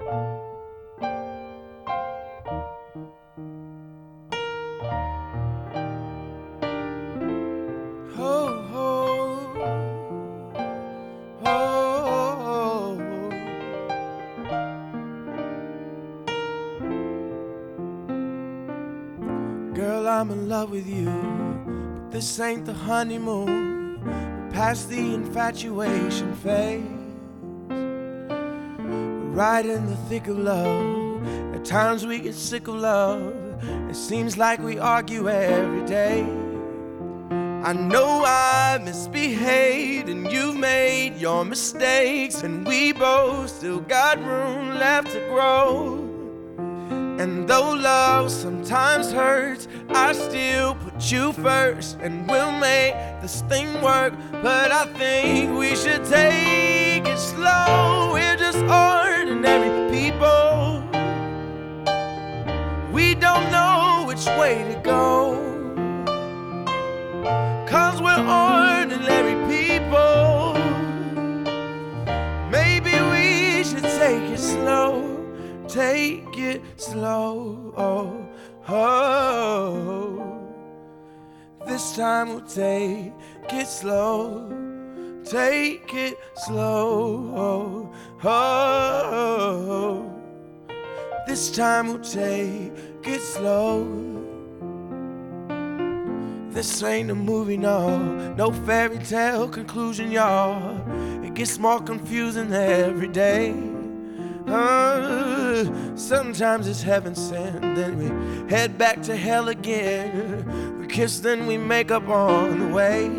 Girl, I'm in love with you, but this ain't the honeymoon. We're past the infatuation phase. We're right in the thick of love. At times we get sick of love. It seems like we argue every day. I know I misbehaved and you've made your mistakes, and we both still got room left to grow. And though love sometimes hurts, I still put you first, and we'll make this thing work. But I think we should take it slow. We're just ordinary people. We don't know which way to go, 'cause we're ordinary people. Maybe we should take it slow. Take it slow, This time we'll take it slow. Take it slow, This time we'll take it slow. This ain't a movie, no fairy tale conclusion, y'all. It gets more confusing every day. Sometimes it's heaven sent, then we head back to hell again. We kiss, then we make up on the way.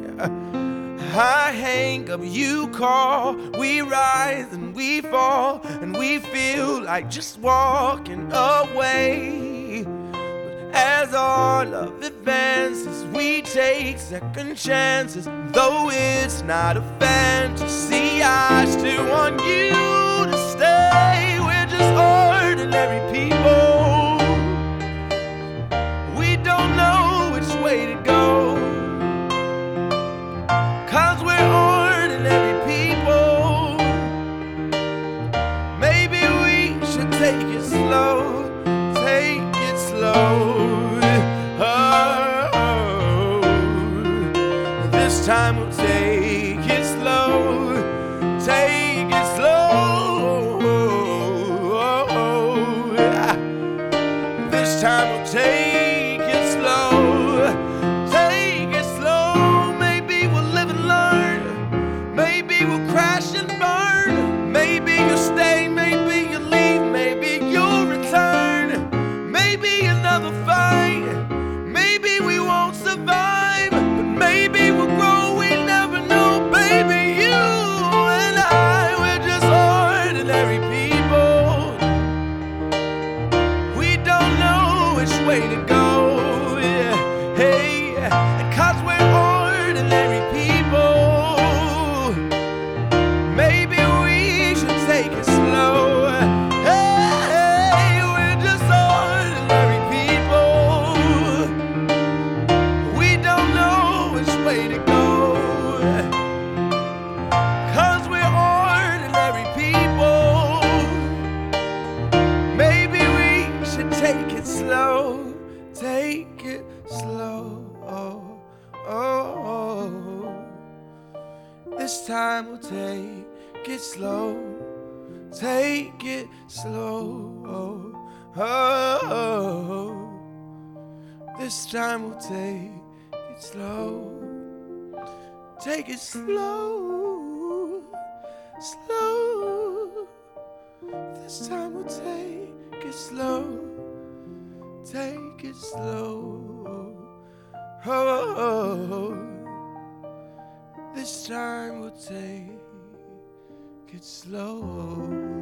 I hang up, you call, we rise and we fall, and we feel like just walking away. But as our love advances, we take second chances. Though it's not a fantasy, I still want you to stay. We're just ordinary people. We don't know which way to go, 'cause we're ordinary people. Maybe we should take it slow. Take it slow. This time we'll take it slow. Take it slow. This time we'll take it slow. Take it slow. Maybe we'll live and learn. Maybe we'll crash and burn. Maybe you'll stay, maybe you'll leave, maybe you'll return. Maybe another fight. Maybe we won't survive, but maybe we'll grow. We never know, baby. You and I, we're just ordinary people. We don't know which way to go, yeah. Hey, and 'cause we're ordinary people, maybe we should take it slow. Hey, we're just ordinary people. We don't know which way to go, 'cause we're ordinary people. Maybe we should take it slow. Take it slow. This time we'll take it slow. Take it slow. This time we'll take it slow. Take it slow. Slow. This time we'll take it slow. Take it slow. This time we'll take it slow.